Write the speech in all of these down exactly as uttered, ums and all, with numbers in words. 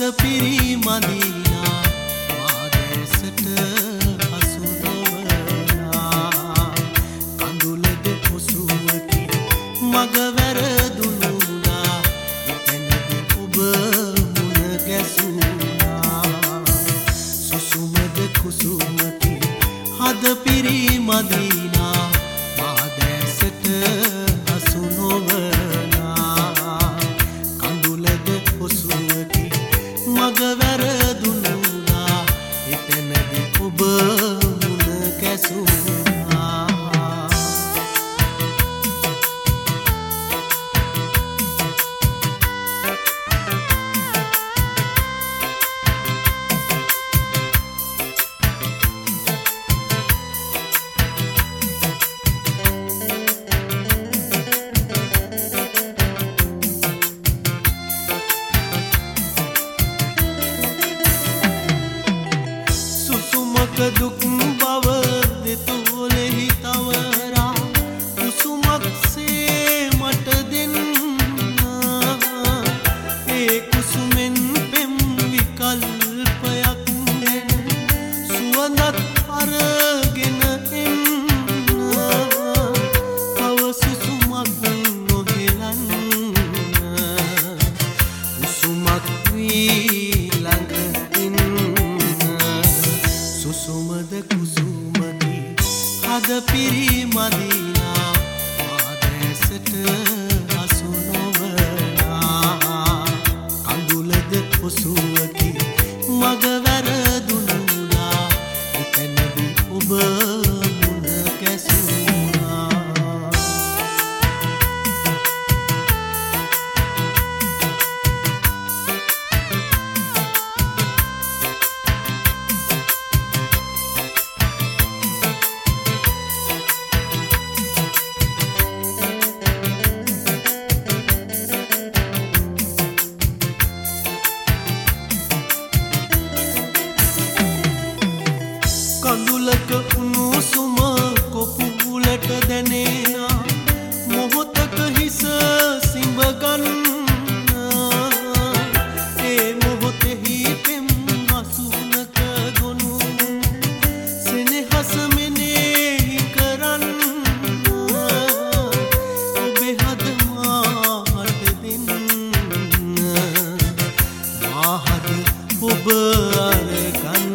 පිරි මදීනා ආදේශට හසු නොවනා කඳුලද ඔසුවකි මග වැරදුණුනා එතනදී ඔබ මුණ ගැසුණා සුසුමද කුසුමකි හද පිරි මදීනා ආදේශට හසු නොවනා කඳුලද ඔසුවකි මග වැරදුණුනා එතනදී ඔබ මුණ ගැසුණා දුක් බව දෙතොලෙහි තවරා කුසුමක්සේ මට දෙන්න ඒ කුසුමෙන් පෙම් විකල්පයක් දෙන්න සුවඳත් අරගෙන එන්න තව සුසුමක් නොහෙලන්න කුසුමක් වී ළඟ සුසුමද කුසුමකි හද පිරි මදීනා ආදේශට හසු නොවනා කඳුලද ඔසුවකි මග වැරදුණුනා එතනදී ඔබ මුණ ගැසුණා කඳුලක උණුසුම කොපුලට දැනෙනා මොහොතක හිස සිඹ ගන්නා ඒ මොහොතෙහි පෙම් හසුනක ගොනු සෙනෙහස මෙනෙහි කරන්නා ඔබේ හද මාට දෙන්න මාහද ඔබ අරගන්න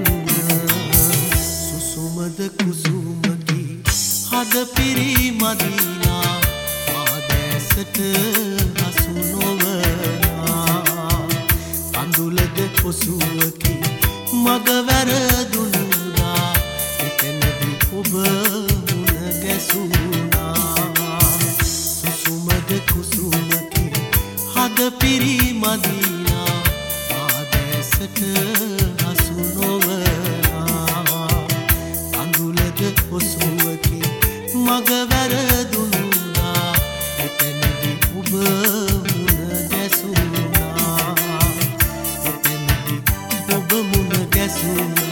සුසුමද කුසුමකි හද පිරි මදීනා ආදේශට හසු නොවනා කඳුලද ඔසුවකි මග වැරදුණුනා එතනදී ඔබ මුණ ගැසුණා සුසුමද කුසුමකි හද පිරි මදීනා ආදේශට හසු නොවනා කඳුලද ඔසුවකි මග වැරදුණුනා එතනදී ඔබ මුණ ගැසුණා එතනදී ඔබ මුණ ගැසුණා